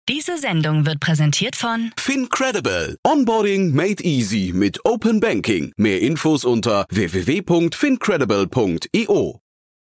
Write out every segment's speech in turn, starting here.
Diese Sendung wird präsentiert von FinCredible. Onboarding made easy mit Open Banking. Mehr Infos unter www.fincredible.io.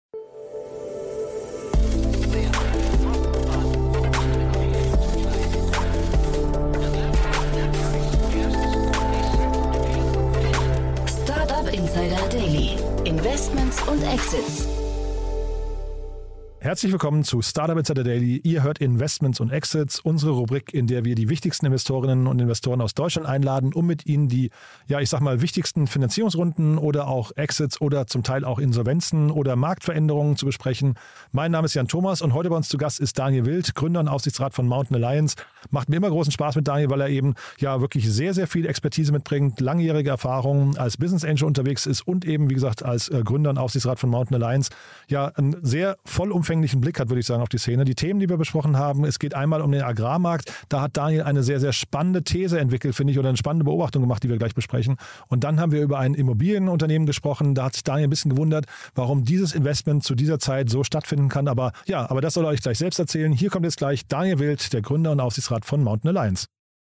Startup Insider Daily. Investments und Exits. Herzlich willkommen zu Startup Insider Daily. Ihr hört Investments und Exits, unsere Rubrik, in der wir die wichtigsten Investorinnen und Investoren aus Deutschland einladen, um mit ihnen die, wichtigsten Finanzierungsrunden oder auch Exits oder zum Teil auch Insolvenzen oder Marktveränderungen zu besprechen. Mein Name ist Jan Thomas und heute bei uns zu Gast ist Daniel Wild, Gründer und Aufsichtsrat von Mountain Alliance. Macht mir immer großen Spaß mit Daniel, weil er eben wirklich sehr, sehr viel Expertise mitbringt, langjährige Erfahrung als Business Angel unterwegs ist und eben, wie gesagt, als Gründer und Aufsichtsrat von Mountain Alliance einen sehr vollumfänglichen Blick hat, würde ich sagen, auf die Szene. Die Themen, die wir besprochen haben, es geht einmal um den Agrarmarkt. Da hat Daniel eine sehr, sehr spannende These entwickelt, finde ich, oder eine spannende Beobachtung gemacht, die wir gleich besprechen. Und dann haben wir über ein Immobilienunternehmen gesprochen. Da hat sich Daniel ein bisschen gewundert, warum dieses Investment zu dieser Zeit so stattfinden kann. Aber das soll er euch gleich selbst erzählen. Hier kommt jetzt gleich Daniel Wild, der Gründer und Aufsichtsrat von Mountain Alliance.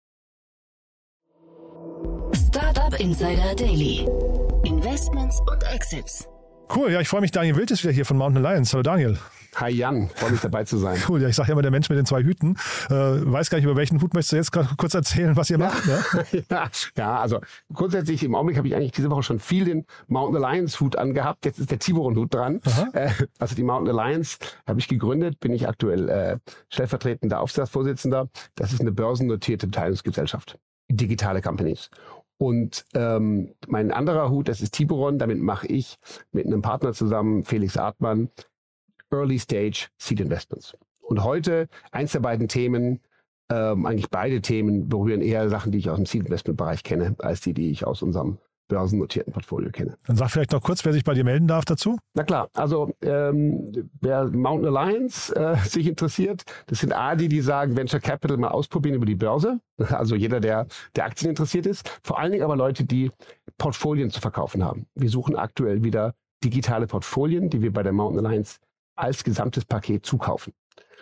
Startup Insider Daily. Investments und Exits. Cool, ich freue mich. Daniel Wild ist wieder hier von Mountain Alliance. Hallo Daniel. Hi Jan, freue mich dabei zu sein. Cool, ich sage ja immer der Mensch mit den zwei Hüten. Weiß gar nicht, über welchen Hut möchtest du jetzt kurz erzählen, was ihr macht? Ne? Ja, also grundsätzlich im Augenblick habe ich eigentlich diese Woche schon viel den Mountain Alliance Hut angehabt. Jetzt ist der Tiburon-Hut dran. Also die Mountain Alliance habe ich gegründet, bin ich aktuell stellvertretender Aufsichtsratsvorsitzender. Das ist eine börsennotierte Beteiligungsgesellschaft, digitale Companies. Und mein anderer Hut, das ist Tiburon, damit mache ich mit einem Partner zusammen, Felix Artmann, Early Stage Seed Investments. Und heute eins der beiden Themen, eigentlich beide Themen berühren eher Sachen, die ich aus dem Seed Investment Bereich kenne, als die ich aus unserem börsennotierten Portfolio kenne. Dann sag vielleicht noch kurz, wer sich bei dir melden darf dazu. Na klar, also wer Mountain Alliance sich interessiert, das sind die sagen, Venture Capital mal ausprobieren über die Börse. Also jeder, der Aktien interessiert ist. Vor allen Dingen aber Leute, die Portfolien zu verkaufen haben. Wir suchen aktuell wieder digitale Portfolien, die wir bei der Mountain Alliance als gesamtes Paket zukaufen.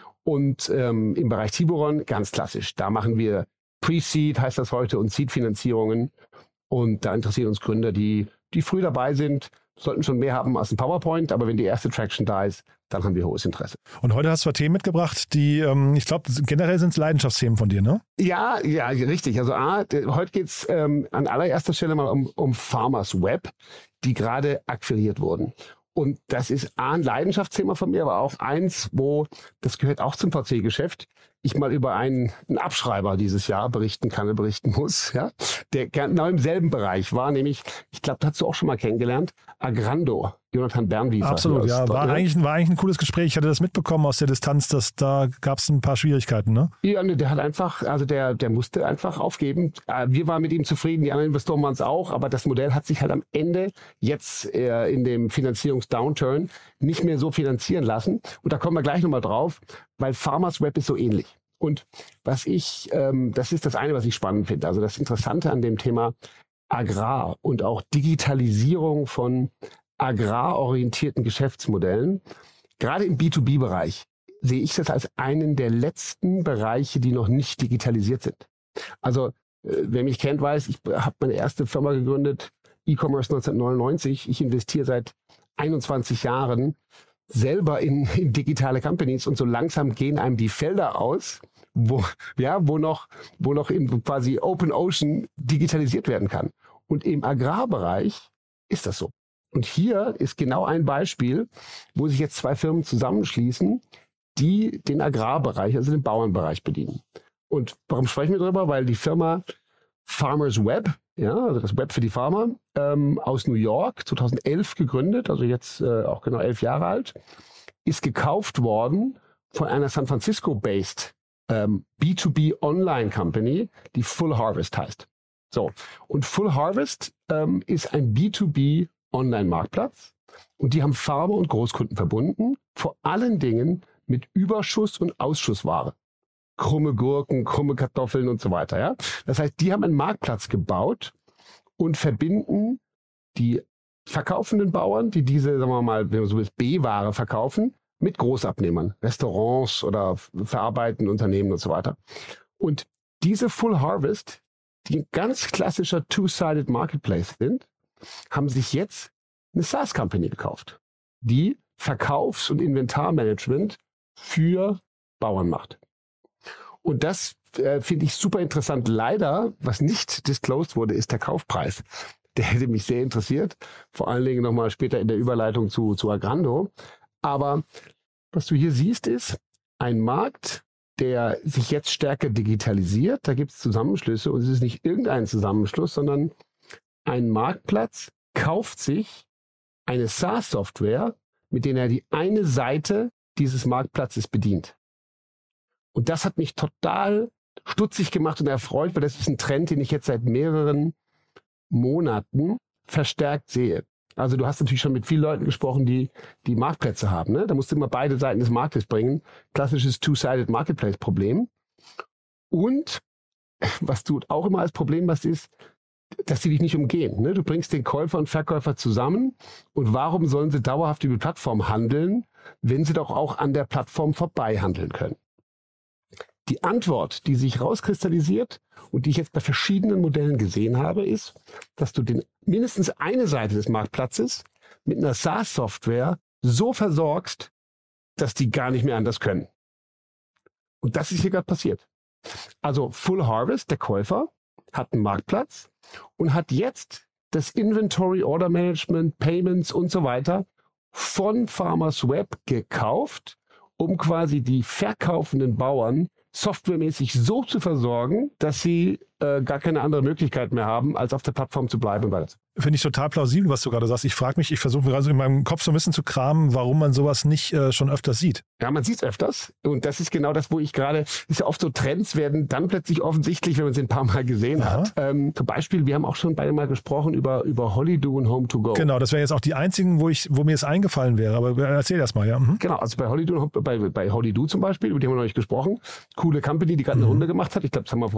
Und im Bereich Tiburon ganz klassisch. Da machen wir Pre-Seed, heißt das heute, und Seed-Finanzierungen. Und da interessieren uns Gründer, die früh dabei sind, sollten schon mehr haben als ein PowerPoint. Aber wenn die erste Traction da ist, dann haben wir hohes Interesse. Und heute hast du Themen mitgebracht, die, ich glaube, generell sind es Leidenschaftsthemen von dir, ne? Ja, richtig. Also heute geht es an allererster Stelle mal um Farmers Web, die gerade akquiriert wurden. Und das ist ein Leidenschaftsthema von mir, aber auch eins, das gehört auch zum VC-Geschäft, ich mal über einen Abschreiber dieses Jahr berichten muss, ja, der genau im selben Bereich war, nämlich, ich glaube, da hast du auch schon mal kennengelernt, Agrando, Jonathan Bernwieser. Absolut, ja, war eigentlich ein cooles Gespräch. Ich hatte das mitbekommen aus der Distanz, da gab es ein paar Schwierigkeiten, ne? Ja, der hat einfach, also der musste einfach aufgeben. Wir waren mit ihm zufrieden, die anderen Investoren waren es auch, aber das Modell hat sich halt am Ende jetzt in dem Finanzierungsdownturn nicht mehr so finanzieren lassen. Und da kommen wir gleich nochmal drauf, weil Farmers Web ist so ähnlich. Und das ist das eine, was ich spannend finde. Also das Interessante an dem Thema Agrar und auch Digitalisierung von agrarorientierten Geschäftsmodellen, gerade im B2B-Bereich, sehe ich das als einen der letzten Bereiche, die noch nicht digitalisiert sind. Also wer mich kennt, weiß, ich habe meine erste Firma gegründet, E-Commerce 1999. Ich investiere seit 21 Jahren selber in digitale Companies und so langsam gehen einem die Felder aus, wo noch im quasi Open Ocean digitalisiert werden kann. Und im Agrarbereich ist das so. Und hier ist genau ein Beispiel, wo sich jetzt zwei Firmen zusammenschließen, die den Agrarbereich, also den Bauernbereich bedienen. Und warum sprechen wir darüber? Weil die Firma Farmers Web, also das Web für die Farmer, aus New York, 2011 gegründet, also jetzt auch genau 11 Jahre alt, ist gekauft worden von einer San Francisco-based B2B Online Company, die Full Harvest heißt. So, und Full Harvest ist ein B2B Online-Marktplatz und die haben Farmer und Großkunden verbunden, vor allen Dingen mit Überschuss- und Ausschussware. Krumme Gurken, krumme Kartoffeln und so weiter. Ja? Das heißt, die haben einen Marktplatz gebaut und verbinden die verkaufenden Bauern, die diese, sagen wir mal, wenn man so will, B-Ware verkaufen, mit Großabnehmern, Restaurants oder verarbeitenden Unternehmen und so weiter. Und diese Full Harvest, die ein ganz klassischer Two-Sided Marketplace sind, haben sich jetzt eine SaaS-Company gekauft, die Verkaufs- und Inventarmanagement für Bauern macht. Und das finde ich super interessant. Leider, was nicht disclosed wurde, ist der Kaufpreis. Der hätte mich sehr interessiert, vor allen Dingen nochmal später in der Überleitung zu Agrando. Aber was du hier siehst, ist ein Markt, der sich jetzt stärker digitalisiert. Da gibt es Zusammenschlüsse und es ist nicht irgendein Zusammenschluss, sondern ein Marktplatz kauft sich eine SaaS-Software, mit der er die eine Seite dieses Marktplatzes bedient. Und das hat mich total stutzig gemacht und erfreut, weil das ist ein Trend, den ich jetzt seit mehreren Monaten verstärkt sehe. Also du hast natürlich schon mit vielen Leuten gesprochen, die Marktplätze haben. Ne? Da musst du immer beide Seiten des Marktes bringen. Klassisches Two-Sided Marketplace-Problem. Und was du auch immer als Problem hast, ist, dass sie dich nicht umgehen. Ne? Du bringst den Käufer und Verkäufer zusammen. Und warum sollen sie dauerhaft über die Plattform handeln, wenn sie doch auch an der Plattform vorbei handeln können? Die Antwort, die sich rauskristallisiert und die ich jetzt bei verschiedenen Modellen gesehen habe, ist, dass du mindestens eine Seite des Marktplatzes mit einer SaaS-Software so versorgst, dass die gar nicht mehr anders können. Und das ist hier gerade passiert. Also Full Harvest, der Käufer, hat einen Marktplatz und hat jetzt das Inventory, Order Management, Payments und so weiter von Farmers Web gekauft, um quasi die verkaufenden Bauern softwaremäßig so zu versorgen, dass sie gar keine andere Möglichkeit mehr haben, als auf der Plattform zu bleiben. Finde ich total plausibel, was du gerade sagst. Ich frage mich, ich versuche gerade in meinem Kopf so ein bisschen zu kramen, warum man sowas nicht schon öfters sieht. Ja, man sieht es öfters. Und das ist genau das, wo ich gerade, ist ja oft so, Trends werden dann plötzlich offensichtlich, wenn man sie ein paar Mal gesehen hat. Zum Beispiel, wir haben auch schon beide mal gesprochen über Holidoo und Home2Go. Genau, das wären jetzt auch die einzigen, wo mir es eingefallen wäre. Aber erzähl das mal, ja. Mhm. Genau, also bei Holidoo zum Beispiel, über die haben wir noch nicht gesprochen. Coole Company, die gerade eine Runde gemacht hat. Ich glaube, das haben wir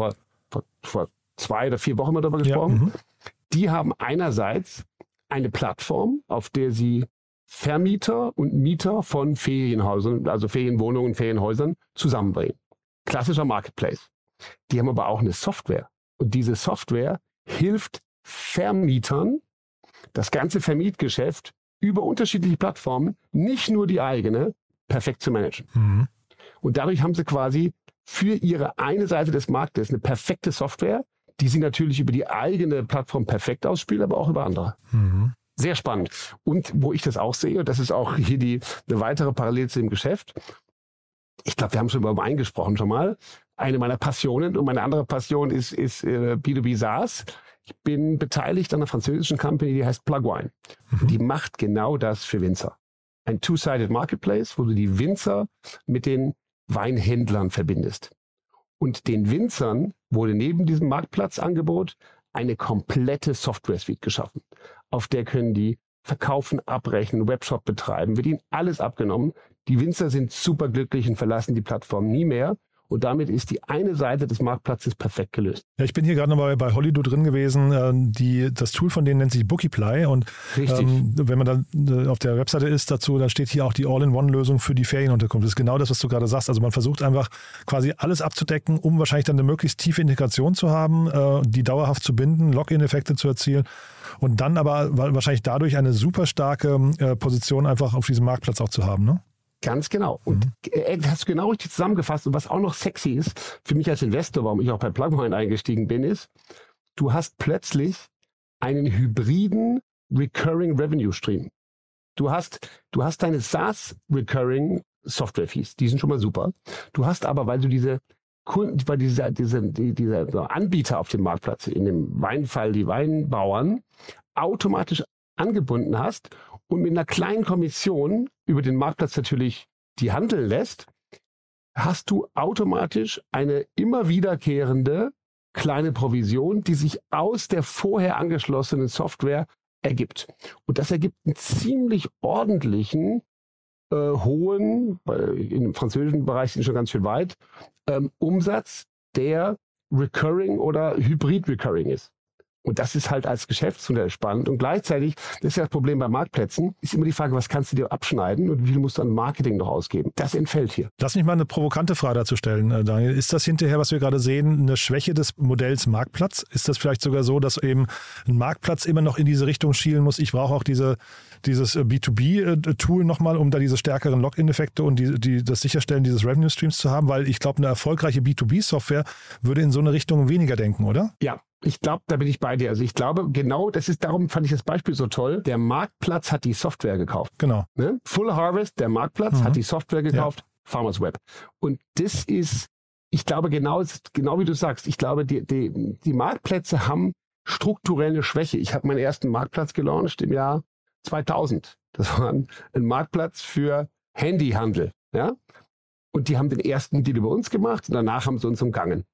vor 2 oder 4 Wochen mal darüber gesprochen. Ja, die haben einerseits eine Plattform, auf der sie Vermieter und Mieter von Ferienhäusern, also Ferienwohnungen, Ferienhäusern zusammenbringen. Klassischer Marketplace. Die haben aber auch eine Software. Und diese Software hilft Vermietern, das ganze Vermietgeschäft über unterschiedliche Plattformen, nicht nur die eigene, perfekt zu managen. Mhm. Und dadurch haben sie quasi für ihre eine Seite des Marktes eine perfekte Software, die sie natürlich über die eigene Plattform perfekt ausspielen, aber auch über andere. Mhm. Sehr spannend. Und wo ich das auch sehe, und das ist auch hier eine weitere Parallele zu dem Geschäft, ich glaube, wir haben schon über Wein gesprochen schon mal, eine meiner Passionen und meine andere Passion ist B2B SaaS. Ich bin beteiligt an einer französischen Company, die heißt Plugwine. Mhm. Die macht genau das für Winzer. Ein Two-Sided Marketplace, wo du die Winzer mit den Weinhändlern verbindest. Und den Winzern wurde neben diesem Marktplatzangebot eine komplette Software-Suite geschaffen. Auf der können die verkaufen, abrechnen, Webshop betreiben, wird ihnen alles abgenommen. Die Winzer sind superglücklich und verlassen die Plattform nie mehr. Und damit ist die eine Seite des Marktplatzes perfekt gelöst. Ja, ich bin hier gerade noch bei Holidoo drin gewesen. Das Tool von denen nennt sich Bookiply. Und wenn man dann auf der Webseite ist dazu, dann steht hier auch die All-in-One-Lösung für die Ferienunterkunft. Das ist genau das, was du gerade sagst. Also man versucht einfach quasi alles abzudecken, um wahrscheinlich dann eine möglichst tiefe Integration zu haben, die dauerhaft zu binden, Login-Effekte zu erzielen und dann aber wahrscheinlich dadurch eine super starke Position einfach auf diesem Marktplatz auch zu haben, ne? Ganz genau. Und hast du genau richtig zusammengefasst. Und was auch noch sexy ist, für mich als Investor, warum ich auch bei Plugwine eingestiegen bin, ist, du hast plötzlich einen hybriden Recurring Revenue Stream. Du hast deine SaaS Recurring Software Fees, die sind schon mal super. Du hast aber, weil du diese Kunden, weil diese Anbieter auf dem Marktplatz, in dem Weinfall die Weinbauern, automatisch angebunden hast und mit einer kleinen Kommission über den Marktplatz natürlich die handeln lässt, hast du automatisch eine immer wiederkehrende kleine Provision, die sich aus der vorher angeschlossenen Software ergibt. Und das ergibt einen ziemlich ordentlichen, hohen, im französischen Bereich sind schon ganz schön weit, Umsatz, der Recurring oder Hybrid Recurring ist. Und das ist halt als Geschäftsmodell spannend. Und gleichzeitig, das ist ja das Problem bei Marktplätzen, ist immer die Frage, was kannst du dir abschneiden und wie viel musst du an Marketing noch ausgeben? Das entfällt hier. Lass mich mal eine provokante Frage dazu stellen, Daniel. Ist das hinterher, was wir gerade sehen, eine Schwäche des Modells Marktplatz? Ist das vielleicht sogar so, dass eben ein Marktplatz immer noch in diese Richtung schielen muss? Ich brauche auch dieses B2B-Tool nochmal, um da diese stärkeren Login-Effekte und das Sicherstellen dieses Revenue-Streams zu haben, weil ich glaube, eine erfolgreiche B2B-Software würde in so eine Richtung weniger denken, oder? Ja. Ich glaube, da bin ich bei dir. Also ich glaube, genau, darum fand ich das Beispiel so toll. Der Marktplatz hat die Software gekauft. Genau. Ne? Full Harvest, der Marktplatz, hat die Software gekauft, Farmers Web. Und das ist, ich glaube, genau wie du sagst, ich glaube, die Marktplätze haben strukturell eine Schwäche. Ich habe meinen ersten Marktplatz gelauncht im Jahr 2000. Das war ein Marktplatz für Handyhandel. Ja? Und die haben den ersten Deal über uns gemacht und danach haben sie uns umgangen.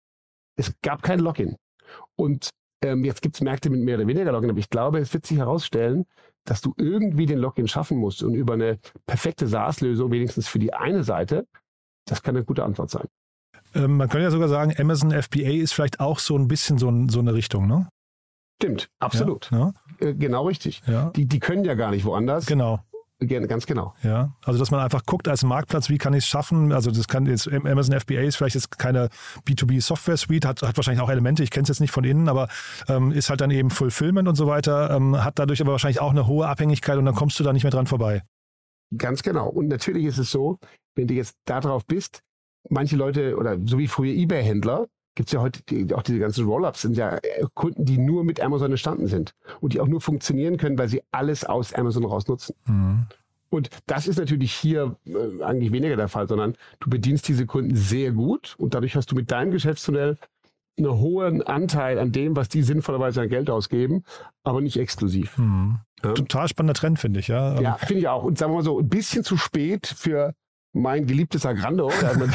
Es gab kein Login. Und jetzt gibt es Märkte mit mehr oder weniger Login, aber ich glaube, es wird sich herausstellen, dass du irgendwie den Login schaffen musst und über eine perfekte SaaS-Lösung, wenigstens für die eine Seite, das kann eine gute Antwort sein. Man könnte ja sogar sagen, Amazon FBA ist vielleicht auch so ein bisschen so eine Richtung, ne? Stimmt, absolut. Ja. Genau richtig. Ja. Die können ja gar nicht woanders. Genau. Ganz genau. Ja, also dass man einfach guckt als Marktplatz, wie kann ich es schaffen? Also das kann jetzt Amazon FBA ist vielleicht jetzt keine B2B-Software-Suite, hat wahrscheinlich auch Elemente, ich kenne es jetzt nicht von innen, aber ist halt dann eben Fulfillment und so weiter, hat dadurch aber wahrscheinlich auch eine hohe Abhängigkeit und dann kommst du da nicht mehr dran vorbei. Ganz genau. Und natürlich ist es so, wenn du jetzt da drauf bist, manche Leute oder so wie früher eBay-Händler, gibt es ja heute auch diese ganzen Roll-Ups, sind ja Kunden, die nur mit Amazon entstanden sind und die auch nur funktionieren können, weil sie alles aus Amazon raus nutzen. Mhm. Und das ist natürlich hier eigentlich weniger der Fall, sondern du bedienst diese Kunden sehr gut und dadurch hast du mit deinem Geschäftsmodell einen hohen Anteil an dem, was die sinnvollerweise an Geld ausgeben, aber nicht exklusiv. Mhm. Ja. Total spannender Trend, finde ich. Ja, finde ich auch. Und sagen wir mal so, ein bisschen zu spät für mein geliebtes Agrando.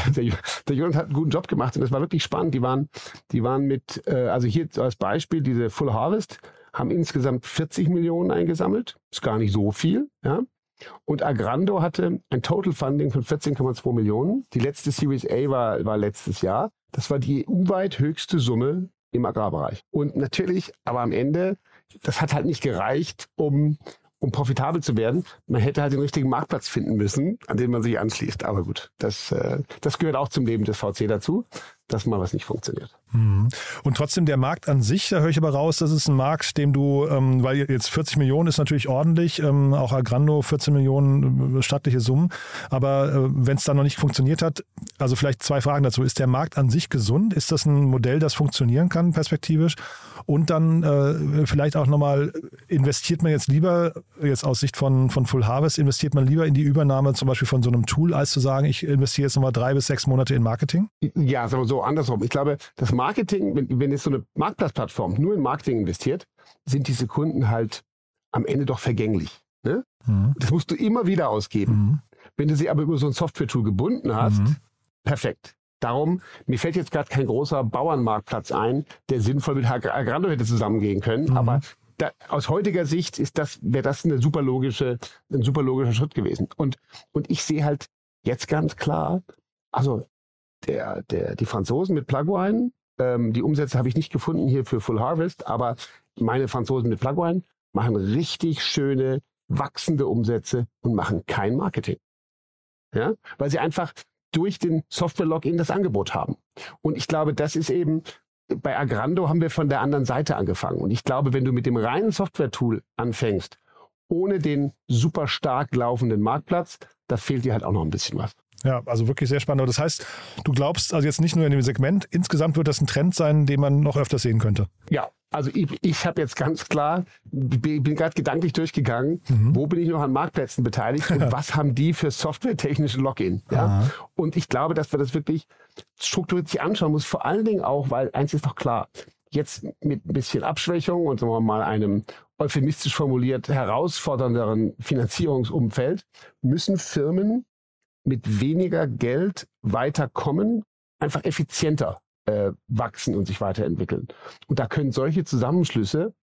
Der Jonas hat einen guten Job gemacht und das war wirklich spannend. Die waren mit, also hier als Beispiel, diese Full Harvest haben insgesamt 40 Millionen eingesammelt. Ist gar nicht so viel. Ja. Und Agrando hatte ein Total Funding von 14,2 Millionen. Die letzte Series A war letztes Jahr. Das war die EU-weit höchste Summe im Agrarbereich. Und natürlich, aber am Ende, das hat halt nicht gereicht, um profitabel zu werden. Man hätte halt den richtigen Marktplatz finden müssen, an den man sich anschließt. Aber gut, das gehört auch zum Leben des VC dazu, dass mal was nicht funktioniert. Und trotzdem der Markt an sich, da höre ich aber raus, das ist ein Markt, dem du, weil jetzt 40 Millionen ist natürlich ordentlich, auch Agrando 14 Millionen stattliche Summen, aber wenn es da noch nicht funktioniert hat, also vielleicht 2 Fragen dazu. Ist der Markt an sich gesund? Ist das ein Modell, das funktionieren kann perspektivisch? Und dann vielleicht auch nochmal, investiert man jetzt lieber, jetzt aus Sicht von Full Harvest, investiert man lieber in die Übernahme zum Beispiel von so einem Tool, als zu sagen, ich investiere jetzt nochmal 3 bis 6 Monate in Marketing? Ja, sagen wir so andersrum. Ich glaube, das Marketing, wenn jetzt so eine Marktplatzplattform nur in Marketing investiert, sind diese Kunden halt am Ende doch vergänglich. Ne? Mhm. Das musst du immer wieder ausgeben. Mhm. Wenn du sie aber über so ein Software-Tool gebunden hast, perfekt. Darum, mir fällt jetzt gerade kein großer Bauernmarktplatz ein, der sinnvoll mit Agrando hätte zusammengehen können, aber aus heutiger Sicht wäre das ein super logischer Schritt gewesen. Und ich sehe halt jetzt ganz klar, also die Franzosen mit Plugwine, die Umsätze habe ich nicht gefunden hier für Full Harvest, aber meine Franzosen mit Plugwine machen richtig schöne, wachsende Umsätze und machen kein Marketing. Ja? Weil sie einfach durch den Software-Login das Angebot haben. Und ich glaube, das ist eben, bei Agrando haben wir von der anderen Seite angefangen. Und ich glaube, wenn du mit dem reinen Software-Tool anfängst, ohne den super stark laufenden Marktplatz, da fehlt dir halt auch noch ein bisschen was. Ja, also wirklich sehr spannend. Aber das heißt, du glaubst also jetzt nicht nur in dem Segment, insgesamt wird das ein Trend sein, den man noch öfters sehen könnte. Ja, also ich habe jetzt ganz klar, bin gerade gedanklich durchgegangen, wo bin ich noch an Marktplätzen beteiligt und was haben die für softwaretechnische Login. Ja? Und ich glaube, dass wir das wirklich strukturiert sich anschauen muss, vor allen Dingen auch, weil eins ist doch klar, jetzt mit ein bisschen Abschwächung und sagen wir mal einem euphemistisch formuliert herausfordernderen Finanzierungsumfeld, müssen Firmen mit weniger Geld weiterkommen, einfach effizienter wachsen und sich weiterentwickeln. Und da können solche Zusammenschlüsse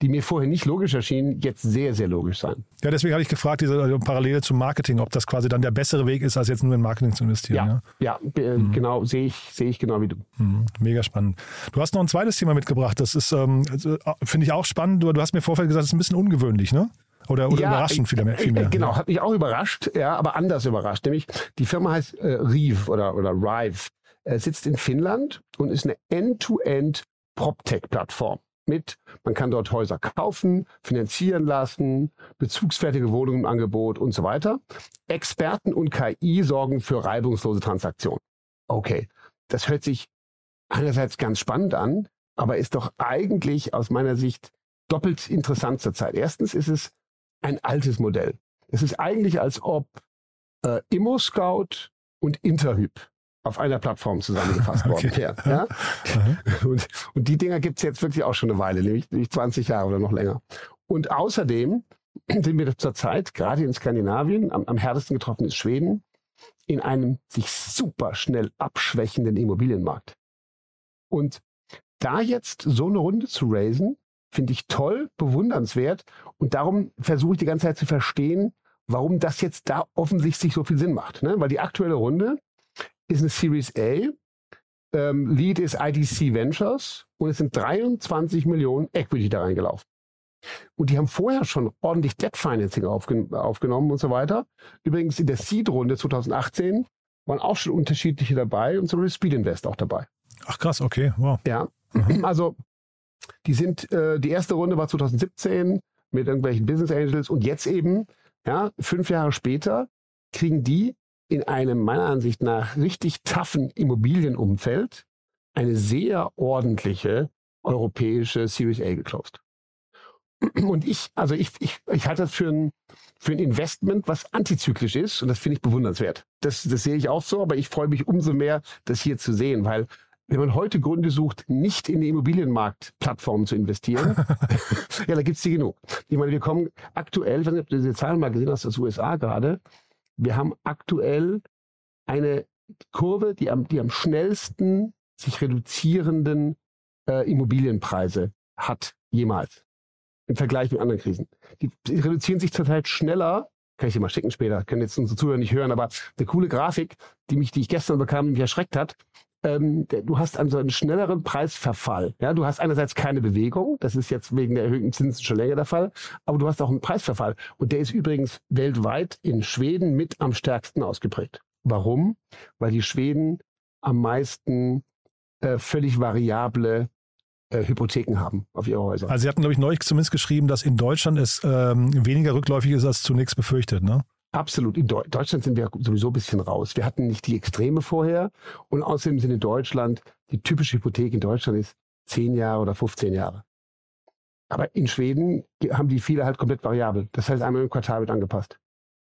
die mir vorher nicht logisch erschienen, jetzt sehr, sehr logisch sein. Ja, deswegen habe ich gefragt, diese Parallele zum Marketing, ob das quasi dann der bessere Weg ist, als jetzt nur in Marketing zu investieren. Genau, sehe ich genau wie du. Mega spannend. Du hast noch ein zweites Thema mitgebracht, das ist, finde ich auch spannend. Du hast mir im Vorfeld gesagt, das ist ein bisschen ungewöhnlich, ne? Oder überraschend vielmehr. Genau, hat mich auch überrascht, aber anders überrascht. Nämlich, die Firma heißt Rive oder Rive, sitzt in Finnland und ist eine End-to-End PropTech-Plattform. Man kann dort Häuser kaufen, finanzieren lassen, bezugsfertige Wohnungen im Angebot und so weiter. Experten und KI sorgen für reibungslose Transaktionen. Okay, das hört sich einerseits ganz spannend an, aber ist doch eigentlich aus meiner Sicht doppelt interessant zurzeit. Erstens ist es ein altes Modell. Es ist eigentlich, als ob ImmoScout und Interhyp auf einer Plattform zusammengefasst worden wären. Ja? Und die Dinger gibt es jetzt wirklich auch schon eine Weile, nämlich 20 Jahre oder noch länger. Und außerdem sind wir zurzeit, gerade in Skandinavien, am härtesten getroffen ist Schweden, in einem sich super schnell abschwächenden Immobilienmarkt. Und da jetzt so eine Runde zu raisen, finde ich toll, bewundernswert. Und darum versuche ich die ganze Zeit zu verstehen, warum das jetzt da offensichtlich so viel Sinn macht. Ne? Weil die aktuelle Runde ist eine Series A, Lead ist IDC Ventures und es sind 23 Millionen Equity da reingelaufen. Und die haben vorher schon ordentlich Debt Financing aufgenommen und so weiter. Übrigens in der Seed-Runde 2018 waren auch schon unterschiedliche dabei und so Speed Invest auch dabei. Ach krass, okay, wow. Ja, also die erste Runde war 2017 mit irgendwelchen Business Angels und jetzt eben, 5 Jahre später, kriegen die in einem meiner Ansicht nach richtig toughen Immobilienumfeld eine sehr ordentliche europäische Series A geclosed. Und ich halte das für ein Investment, was antizyklisch ist und das finde ich bewundernswert. Das sehe ich auch so, aber ich freue mich umso mehr, das hier zu sehen, weil wenn man heute Gründe sucht, nicht in die Immobilienmarktplattformen zu investieren, ja, da gibt es die genug. Ich meine, wir kommen aktuell, ich weiß nicht, ob du diese Zahlen mal gesehen hast, aus den USA gerade, wir haben aktuell eine Kurve, die am schnellsten sich reduzierenden Immobilienpreise hat jemals im Vergleich mit anderen Krisen. Die reduzieren sich zurzeit schneller, kann ich dir mal schicken später, können jetzt unsere Zuhörer nicht hören, aber eine coole Grafik, die ich gestern bekam, die mich erschreckt hat. Du hast also einen schnelleren Preisverfall. Ja, du hast einerseits keine Bewegung, das ist jetzt wegen der erhöhten Zinsen schon länger der Fall, aber du hast auch einen Preisverfall. Und der ist übrigens weltweit in Schweden mit am stärksten ausgeprägt. Warum? Weil die Schweden am meisten völlig variable Hypotheken haben auf ihre Häuser. Also Sie hatten, glaube ich, neulich zumindest geschrieben, dass in Deutschland es weniger rückläufig ist als zunächst befürchtet, ne? Absolut. In Deutschland sind wir sowieso ein bisschen raus. Wir hatten nicht die Extreme vorher und außerdem sind in Deutschland, die typische Hypothek in Deutschland ist 10 Jahre oder 15 Jahre. Aber in Schweden haben die viele halt komplett variabel. Das heißt, einmal im Quartal wird angepasst.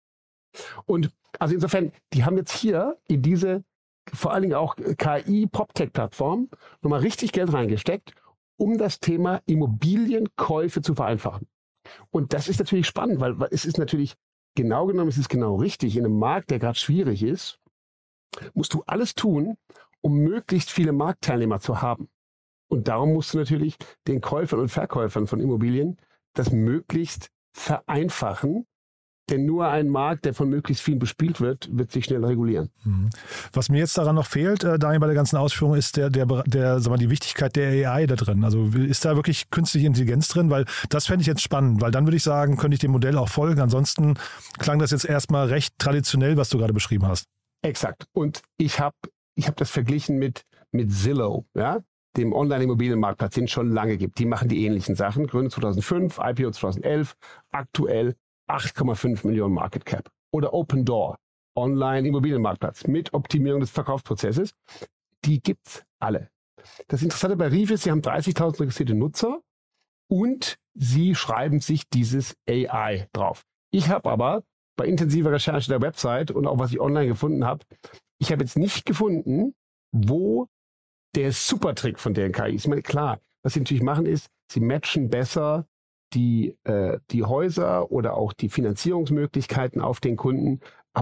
Und also insofern, die haben jetzt hier in diese, vor allen Dingen auch KI-PropTech-Plattform nochmal richtig Geld reingesteckt, um das Thema Immobilienkäufe zu vereinfachen. Und das ist natürlich spannend, weil es ist natürlich genau genommen, es ist genau richtig. In einem Markt, der gerade schwierig ist, musst du alles tun, um möglichst viele Marktteilnehmer zu haben. Und darum musst du natürlich den Käufern und Verkäufern von Immobilien das möglichst vereinfachen. Denn nur ein Markt, der von möglichst vielen bespielt wird sich schnell regulieren. Was mir jetzt daran noch fehlt, Daniel, bei der ganzen Ausführung, ist sag mal, die Wichtigkeit der AI da drin. Also ist da wirklich künstliche Intelligenz drin? Weil das fände ich jetzt spannend, weil dann würde ich sagen, könnte ich dem Modell auch folgen. Ansonsten klang das jetzt erstmal recht traditionell, was du gerade beschrieben hast. Exakt. Und ich hab das verglichen mit Zillow, ja? Dem Online-Immobilienmarktplatz, den es schon lange gibt. Die machen die ähnlichen Sachen. Gründung 2005, IPO 2011, aktuell 8,5 Millionen Market Cap. Oder Open Door, Online-Immobilienmarktplatz mit Optimierung des Verkaufsprozesses. Die gibt's alle. Das Interessante bei Rive ist, sie haben 30.000 registrierte Nutzer und sie schreiben sich dieses AI drauf. Ich habe aber bei intensiver Recherche der Website und auch was ich online gefunden habe, ich habe jetzt nicht gefunden, wo der Supertrick von deren KI ist. Ich meine, klar, was sie natürlich machen ist, sie matchen besser die Häuser oder auch die Finanzierungsmöglichkeiten auf den Kunden. Aber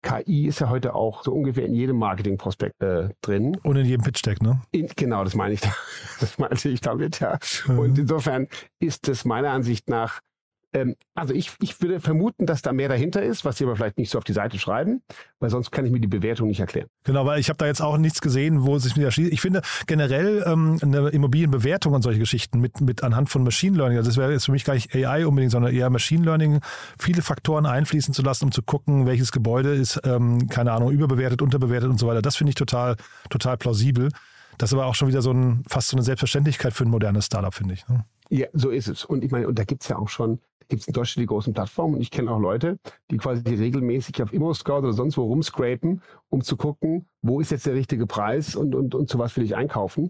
KI ist ja heute auch so ungefähr in jedem Marketing-Prospekt drin. Und in jedem Pitch-Deck, ne? Genau, das meine ich da. Das meinte ich damit, ja. Und insofern ist es meiner Ansicht nach, also ich würde vermuten, dass da mehr dahinter ist, was sie aber vielleicht nicht so auf die Seite schreiben, weil sonst kann ich mir die Bewertung nicht erklären. Genau, weil ich habe da jetzt auch nichts gesehen, wo es sich wieder schließt. Ich finde generell eine Immobilienbewertung und solche Geschichten mit anhand von Machine Learning, also das wäre jetzt für mich gar nicht AI unbedingt, sondern eher Machine Learning, viele Faktoren einfließen zu lassen, um zu gucken, welches Gebäude ist, keine Ahnung, überbewertet, unterbewertet und so weiter. Das finde ich total plausibel. Das ist aber auch schon wieder fast so eine Selbstverständlichkeit für ein modernes Startup, finde ich. Ne? Ja, so ist es. Und ich meine, und da gibt's ja auch schon, in Deutschland die großen Plattformen und ich kenne auch Leute, die quasi regelmäßig auf ImmoScout oder sonst wo rumscrapen, um zu gucken, wo ist jetzt der richtige Preis und zu was will ich einkaufen.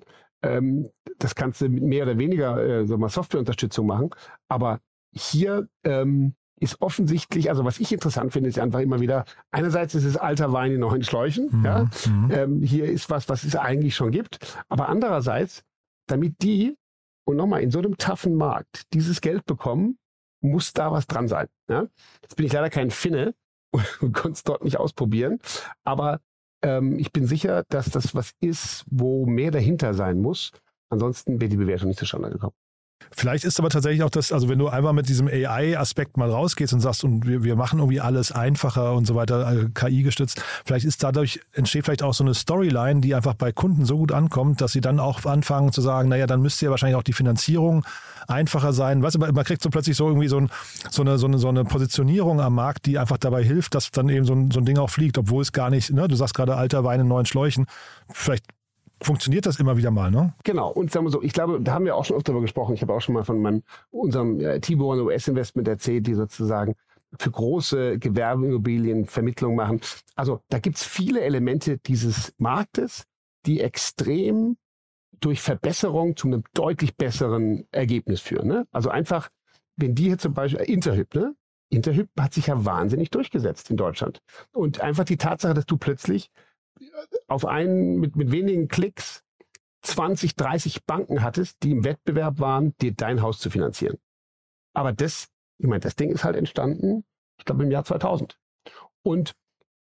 Das kannst du mit mehr oder weniger Softwareunterstützung machen. Aber hier ist offensichtlich, also was ich interessant finde, ist einfach immer wieder, einerseits ist es alter Wein in neuen Schläuchen. Ja? Hier ist was es eigentlich schon gibt. Aber andererseits, damit die, und nochmal, in so einem toughen Markt dieses Geld bekommen, muss da was dran sein. Ja? Jetzt bin ich leider kein Finne und konnte es dort nicht ausprobieren. Aber ich bin sicher, dass das was ist, wo mehr dahinter sein muss. Ansonsten wäre die Bewertung nicht zustande gekommen. Vielleicht ist aber tatsächlich auch das, also wenn du einfach mit diesem AI-Aspekt mal rausgehst und sagst, und wir machen irgendwie alles einfacher und so weiter, KI gestützt, vielleicht entsteht vielleicht auch so eine Storyline, die einfach bei Kunden so gut ankommt, dass sie dann auch anfangen zu sagen, naja, dann müsste ja wahrscheinlich auch die Finanzierung einfacher sein. Weißt du, man kriegt so plötzlich so irgendwie so eine Positionierung am Markt, die einfach dabei hilft, dass dann eben so ein Ding auch fliegt, obwohl es gar nicht, ne, du sagst gerade alter Wein in neuen Schläuchen, vielleicht funktioniert das immer wieder mal, ne? Genau. Und sagen wir so, ich glaube, da haben wir auch schon oft darüber gesprochen. Ich habe auch schon mal von unserem T-Bone US-Investment erzählt, die sozusagen für große Gewerbeimmobilien Vermittlung machen. Also da gibt es viele Elemente dieses Marktes, die extrem durch Verbesserung zu einem deutlich besseren Ergebnis führen. Ne? Also einfach, wenn die hier zum Beispiel, Interhyp, ne? Interhyp hat sich ja wahnsinnig durchgesetzt in Deutschland. Und einfach die Tatsache, dass du plötzlich auf einen mit wenigen Klicks 20, 30 Banken hattest, die im Wettbewerb waren, dir dein Haus zu finanzieren. Aber das Ding ist halt entstanden, ich glaube, im Jahr 2000. Und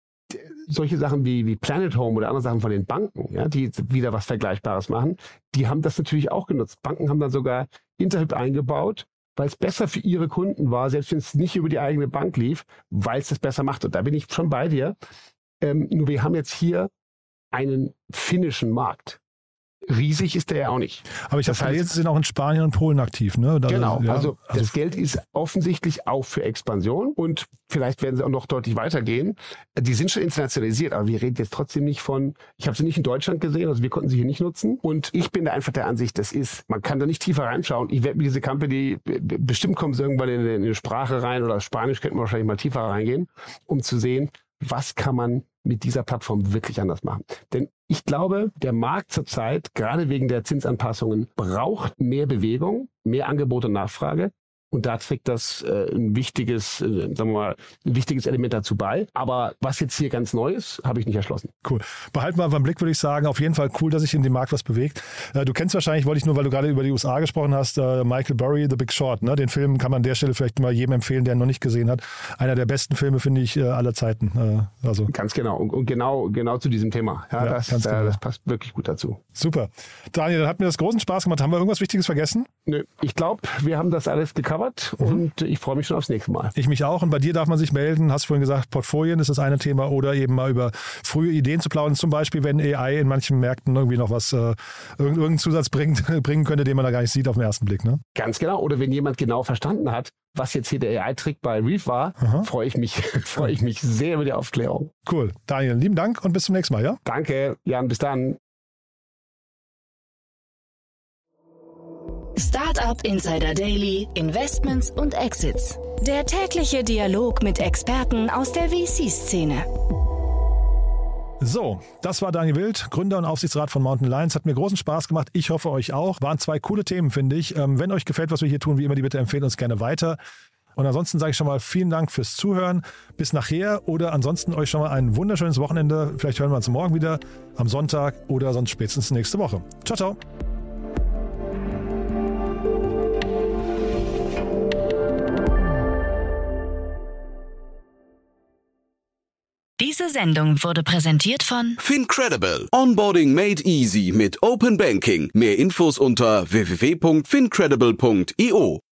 solche Sachen wie Planet Home oder andere Sachen von den Banken, ja, die wieder was Vergleichbares machen, die haben das natürlich auch genutzt. Banken haben dann sogar Interhyp eingebaut, weil es besser für ihre Kunden war, selbst wenn es nicht über die eigene Bank lief, weil es das besser macht. Und da bin ich schon bei dir. Nur wir haben jetzt hier einen finnischen Markt. Riesig ist der ja auch nicht. Aber ich habe gelesen, sie sind auch in Spanien und Polen aktiv. Ne? Genau, also das Geld ist offensichtlich auch für Expansion und vielleicht werden sie auch noch deutlich weitergehen. Die sind schon internationalisiert, aber wir reden jetzt trotzdem nicht von, ich habe sie nicht in Deutschland gesehen, also wir konnten sie hier nicht nutzen. Und ich bin da einfach der Ansicht, man kann da nicht tiefer reinschauen. Ich werde mit dieser Company, bestimmt kommen sie irgendwann in eine Sprache rein oder Spanisch könnten wir wahrscheinlich mal tiefer reingehen, um zu sehen, was kann man mit dieser Plattform wirklich anders machen. Denn ich glaube, der Markt zurzeit, gerade wegen der Zinsanpassungen, braucht mehr Bewegung, mehr Angebot und Nachfrage. Und da trägt das ein wichtiges Element dazu bei. Aber was jetzt hier ganz neu ist, habe ich nicht erschlossen. Cool. Behalten wir einfach im Blick, würde ich sagen. Auf jeden Fall cool, dass sich in dem Markt was bewegt. Du kennst wahrscheinlich, weil du gerade über die USA gesprochen hast, Michael Burry, The Big Short. Ne? Den Film kann man an der Stelle vielleicht mal jedem empfehlen, der ihn noch nicht gesehen hat. Einer der besten Filme, finde ich, aller Zeiten. Ganz genau. Und genau zu diesem Thema. Ja, das passt wirklich gut dazu. Super. Daniel, dann hat mir das großen Spaß gemacht. Haben wir irgendwas Wichtiges vergessen? Nö. Ich glaube, wir haben das alles gecovert. Und ich freue mich schon aufs nächste Mal. Ich mich auch. Und bei dir darf man sich melden. Hast vorhin gesagt, Portfolien ist das eine Thema oder eben mal über frühe Ideen zu plaudern. Zum Beispiel, wenn AI in manchen Märkten irgendwie noch was, irgendeinen Zusatz bringen könnte, den man da gar nicht sieht auf den ersten Blick. Ne? Ganz genau. Oder wenn jemand genau verstanden hat, was jetzt hier der AI-Trick bei Reef war, freue ich mich sehr über die Aufklärung. Cool. Daniel, lieben Dank und bis zum nächsten Mal. Ja? Danke, Jan. Bis dann. Startup Insider Daily, Investments und Exits. Der tägliche Dialog mit Experten aus der VC-Szene. So, das war Daniel Wild, Gründer und Aufsichtsrat von Mountain Lions. Hat mir großen Spaß gemacht. Ich hoffe, euch auch. Waren 2 coole Themen, finde ich. Wenn euch gefällt, was wir hier tun, wie immer, bitte empfehlt uns gerne weiter. Und ansonsten sage ich schon mal vielen Dank fürs Zuhören. Bis nachher oder ansonsten euch schon mal ein wunderschönes Wochenende. Vielleicht hören wir uns morgen wieder am Sonntag oder sonst spätestens nächste Woche. Ciao, ciao. Diese Diese Sendung wurde präsentiert von FinCredible. Onboarding made easy mit Open Banking. Mehr Infos unter www.fincredible.io.